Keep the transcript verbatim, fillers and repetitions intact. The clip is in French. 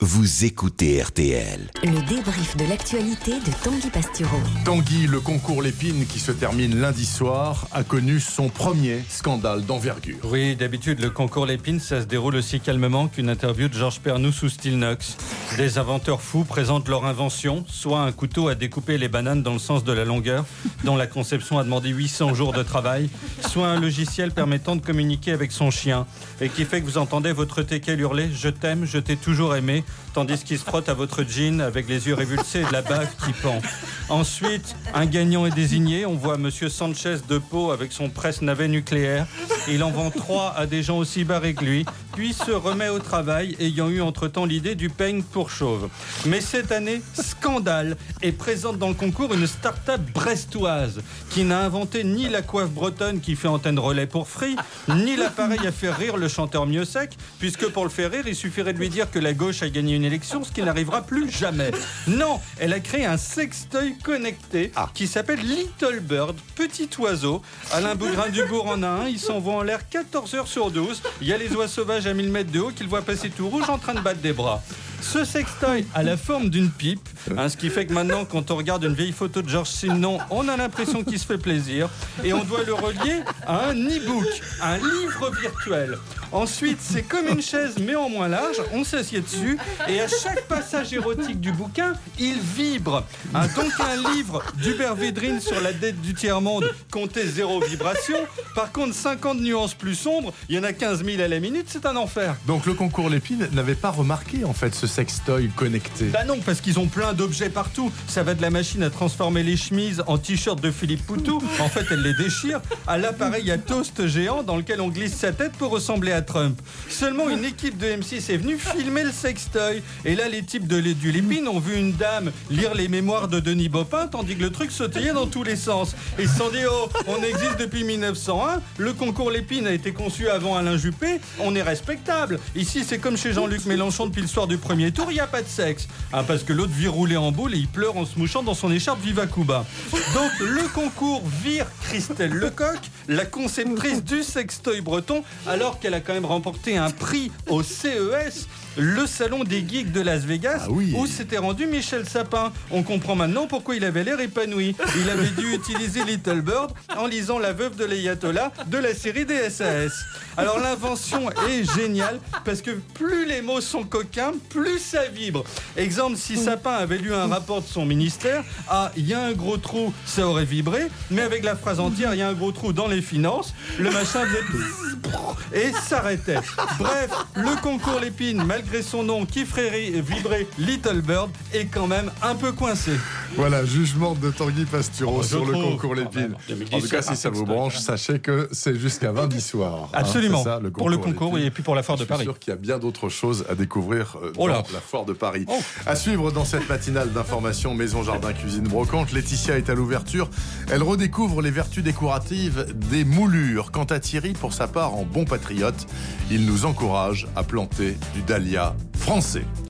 vous écoutez R T L. Le débrief de l'actualité de Tanguy Pastureau. Tanguy, le concours Lépine qui se termine lundi soir a connu son premier scandale d'envergure. Oui, d'habitude, le concours Lépine, ça se déroule aussi calmement qu'une interview de Georges Pernou sous Stilnox. Des inventeurs fous présentent leur invention, soit un couteau à découper les bananes dans le sens de la longueur, dont la conception a demandé huit cents jours de travail, soit un logiciel permettant de communiquer avec son chien, et qui fait que vous entendez votre teckel hurler « Je t'aime, je t'ai toujours aimé », tandis qu'il se frotte à votre jean avec les yeux révulsés et de la bave qui pend. Ensuite, un gagnant est désigné. On voit Monsieur Sanchez de Pau avec son presse-navet nucléaire. Il en vend trois à des gens aussi barrés que lui, puis se remet au travail, ayant eu entre-temps l'idée du peigne pour chauve. Mais cette année, scandale, est présente dans le concours une start-up brestoise qui n'a inventé ni la coiffe bretonne qui fait antenne relais pour Free, ni l'appareil à faire rire le chanteur mieux sec, puisque pour le faire rire, il suffirait de lui dire que la gauche a gagné une élection, ce qui n'arrivera plus jamais. Non, elle a créé un sextoy connecté ah. qui s'appelle Little Bird, petit oiseau. Alain Bougrain-Dubourg en a un, il s'envoie en l'air quatorze heures sur douze. Il y a les oies sauvages à mille mètres de haut qu'il voit passer tout rouge en train de battre des bras. Ce sextoy a la forme d'une pipe, hein, ce qui fait que maintenant, quand on regarde une vieille photo de Georges Simenon, on a l'impression qu'il se fait plaisir. Et on doit le relier à un e-book, un livre virtuel. Ensuite, c'est comme une chaise, mais en moins large. On s'assied dessus et à chaque passage érotique du bouquin, il vibre. Hein, donc un livre d'Hubert Védrine sur la dette du tiers-monde comptait zéro vibration. Par contre, cinquante nuances plus sombres, il y en a quinze mille à la minute, c'est un enfer. Donc le concours Lépine n'avait pas remarqué en fait ce sextoy connecté. Bah non, parce qu'ils ont plein d'objets partout. Ça va de la machine à transformer les chemises en t-shirt de Philippe Poutou. En fait, elle les déchire. À l'appareil à toast géant dans lequel on glisse sa tête pour ressembler à Trump. Seulement, une équipe de M six est venue filmer le sextoy. Et là, les types de du Lépine ont vu une dame lire les mémoires de Denis Baupin, tandis que le truc sautillait dans tous les sens. Et ils se sont dit, oh, on existe depuis mille neuf cent un. Le concours Lépine a été conçu avant Alain Juppé. On est respectable. Ici, c'est comme chez Jean-Luc Mélenchon depuis le soir du premier tour, il n'y a pas de sexe. Ah, parce que l'autre vit rouler en boule et il pleure en se mouchant dans son écharpe Viva Cuba. Donc, le concours vire Christelle Lecoq, la conceptrice du sextoy breton, alors qu'elle a quand même remporté un prix au C E S, le salon des geeks de Las Vegas, ah oui. où s'était rendu Michel Sapin. On comprend maintenant pourquoi il avait l'air épanoui. Il avait dû utiliser Little Bird en lisant La veuve de l'ayatollah de la série des S A S. Alors l'invention est géniale parce que plus les mots sont coquins, plus ça vibre. Exemple, si Sapin avait lu un rapport de son ministère, ah, il y a un gros trou, ça aurait vibré, mais avec la phrase entière, il y a un gros trou dans les finances, le machin faisait et s'arrêtait. Bref, le concours Lépine, malgré son nom qui ferait vibrer Little Bird, est quand même un peu coincé. Voilà, jugement de Tanguy Pastureau oh, sur le concours Lépine. Ah ben, en tout cas, si ça vous branche, sachez que c'est jusqu'à lundi soir. Absolument, hein, ça, le pour le concours oui, et puis pour la foire de Paris. Je suis sûr qu'il y a bien d'autres choses à découvrir euh, oh dans la foire de Paris. Oh. À suivre dans cette matinale d'information Maison, Jardin, Cuisine, Brocante, Laetitia est à l'ouverture. Elle redécouvre les vertus décoratives des moulures. Quant à Thierry, pour sa part, en bon patriote, il nous encourage à planter du dahlia français.